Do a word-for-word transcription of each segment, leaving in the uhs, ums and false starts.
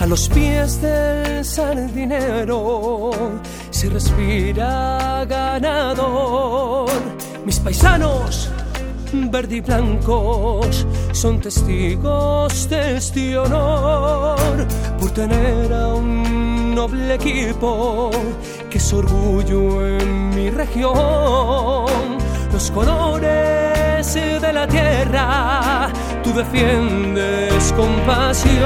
A los pies del sardinero se respira ganador. Mis paisanos verde y blancos son testigos de este honor por tener a un noble equipo que es orgullo en mi región. Los colores de la tierra tú defiendes con pasión.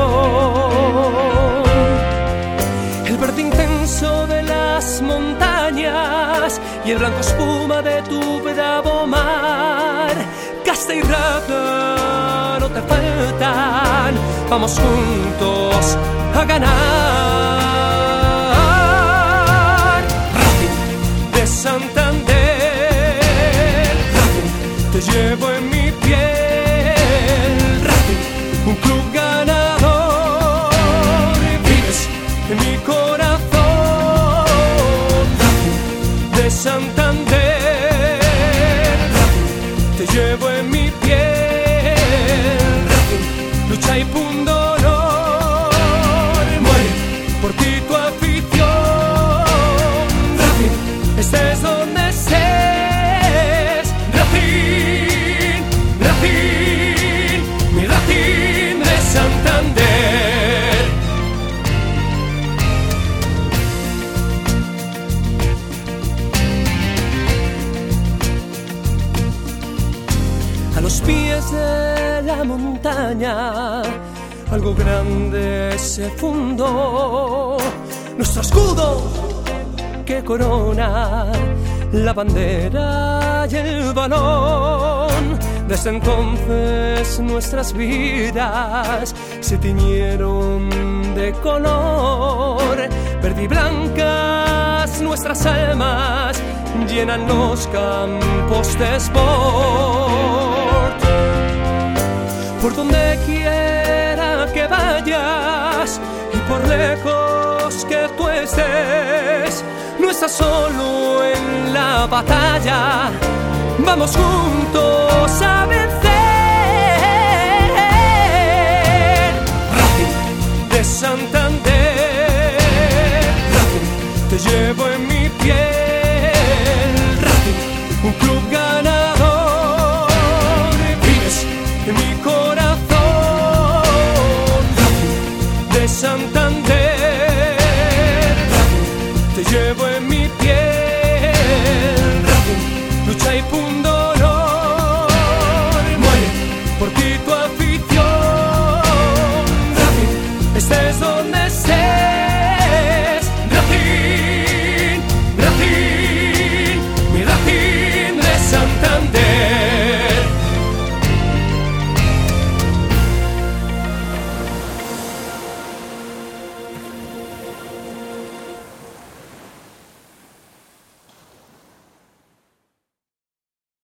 El verde intenso de las montañas y el blanco espuma de tu bravo mar. Casta y raza no te faltan, vamos juntos a ganar. Racing de Santander, Racing te llevo en mi piel. Racing, un club ganador, vives en mi corazón. Racing de Santander, Racing te llevo en mi piel. Racing, lucha y pundonor, muere por ti tu afición. Racing, estés donde estés. Racing, Racing, mi Racing de Santander. A los pies de la montaña algo grande se fundó, nuestro escudo que corona la bandera y el balón. Desde entonces nuestras vidas se tiñeron de color, verde y blancas nuestras almas llenan los campos de sport. Por donde quiera que vayas y por lejos que tú estés, no estás solo en la batalla, vamos juntos a vencer. Racing de Santander, Racing te llevo en mi piel. Racing, un club ganador, vives en mi corazón.